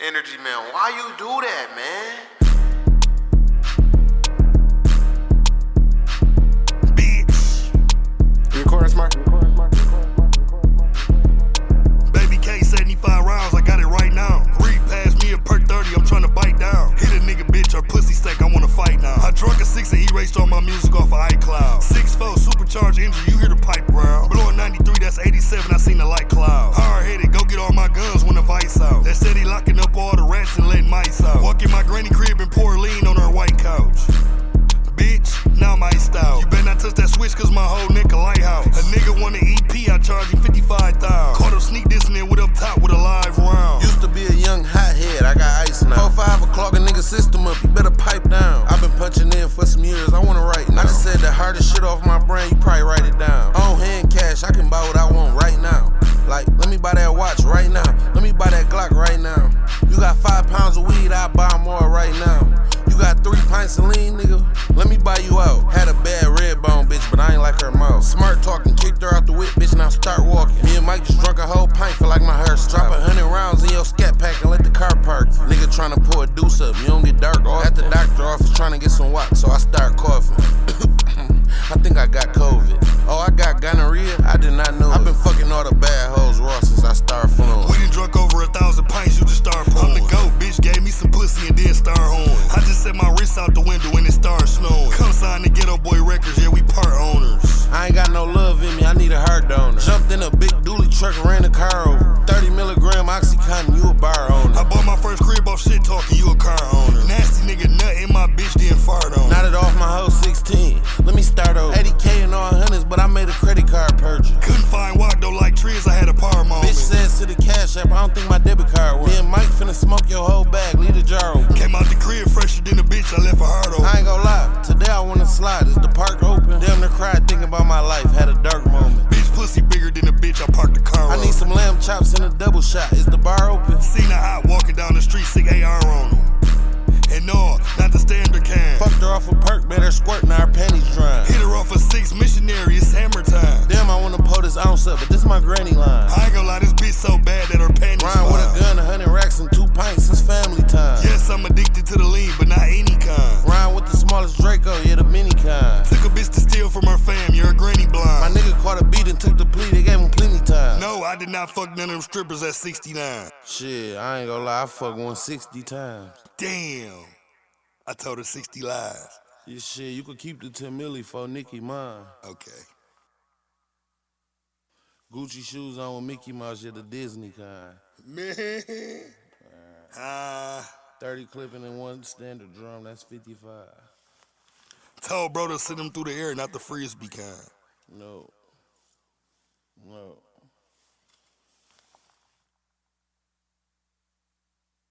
Energy man, why you do that, man? Bitch. You recording, Smart? Baby K, 75 rounds, I got it right now. Read past me a perk 30, I'm tryna bite down. Hit a nigga bitch or pussy steak, I wanna fight now. I drunk a 6 and erased all my music off of iCloud. 6'4", supercharged engine, you hear the pipe round. Blowing 93, that's 87, I seen the light cloud. Hard-headed, go get all my guns when the vice out. That steady locking up all the rats and letting mice out. Walk in my granny crib and pour lean on her white couch. Bitch, now I'm iced out. You better not touch that switch cause my whole neck a lighthouse. A nigga want an EP, I charge him 55,000. Caught him sneak dissing it with up top with a live round. Used to be a young hothead, I got ice now. 4, 5 o'clock, a nigga system up, you better pipe down. I've been punching in for some years, I wanna write now. I just said the hardest shit off my brain, you probably write it down. On hand cash, I can buy what I want right now. Like, let me buy that watch right now. Let me buy that Glock right now. You got 5 pounds of weed, I'll buy more right now. You got 3 pints of lean, nigga? Let me buy you out. Had a bad red bone, bitch, but I ain't like her mouth. Smart talking, kicked her out the whip, bitch, now start walking. Me and Mike just drunk a whole pint, feel like my hair strap 100 rounds in your scat pack and let the car park. Nigga tryna pour a deuce up, you don't get dark off. At the doctor office tryna get some wax, so I start coughing. I think I got COVID. Oh, I got gonorrhea? I did not know. I've been fucking all the bad hoes raw since I started flowing. We done drunk over 1,000 pints, you just start pouring. I'm the GOAT, bitch, gave me some pussy and then start hoeing. I just set my wrist out the window and it started snowing. Come sign the Ghetto Boy Records, yeah, we part owners. I ain't got no love in me, I need a heart donor. Jumped in a big dually truck and ran the car over. 30 milligram Oxycontin, you a bar owner. I bought my first crib off shit talking, you a car owner. Nasty nigga nut in my bitch, then fart on. Knotted off my hoe 16, let me start over. 80K and all hundreds, but I made a credit card purchase. Couldn't find walk though like trees, I had a power moment. Bitch says to the cash app, I don't think my debit card works. Me and Mike finna smoke your whole bag, leave the jar open. Came out the crib fresher than a bitch, I left a heart open. I ain't gon' lie, today I wanna slide, is the park open? Damn near cried thinking about my life, had a dark moment. Bitch pussy bigger than a bitch, I parked the car I need some lamb chops and a double shot, is the bar open? Seen a hot walking down the street, sick AR on him. And no, not the standard can. Fucked her off a perk, made her squirt, now her panties drying. Hit her off a 6 missionary, it's hammer time. Damn, I wanna pull this ounce up, but this my granny line. I ain't gon' lie, this bitch so bad that her panties Ryan with a gun, 100 racks and 2 pints, it's family time. Yes, I'm addicted to the lean, but not any kind. Ryan with the smallest Draco, yeah, the mini kind. Took a bitch to steal from her fam, you're a granny blind. My nigga caught a beat and took the plea, they gave him plenty time. No, I did not fuck none of them strippers at 69. Shit, I ain't gonna lie, I fucked 160 times. Damn, I told her 60 lies. Yeah, shit, you could keep the 10 milli for Nicki mine. Okay. Gucci shoes on with Mickey Mouse, yeah, the Disney kind. Man. 30 clipping in 1 standard drum, that's 55. Told bro to send them through the air, not the frisbee kind. No.